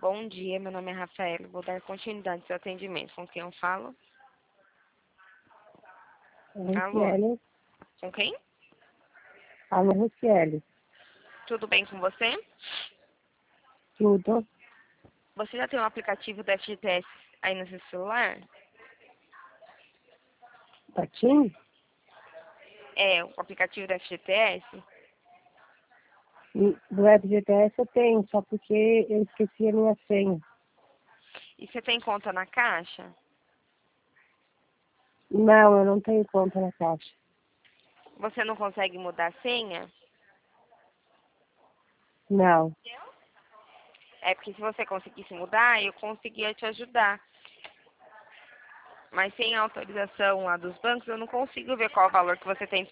Bom dia, meu nome é Rafaela. Vou dar continuidade ao seu atendimento. Com quem eu falo? Alô? Luciele. Com quem? Alô, Luciele. Tudo bem com você? Tudo? Você já tem um aplicativo do FGTS aí no seu celular? Patim? É, o aplicativo do FGTS? Do FGTS eu tenho, só porque eu esqueci a minha senha. E você tem conta na Caixa? Não, eu não tenho conta na Caixa. Você não consegue mudar a senha? Não. É porque se você conseguisse mudar, eu conseguia te ajudar. Mas sem autorização lá dos bancos, eu não consigo ver qual o valor que você tem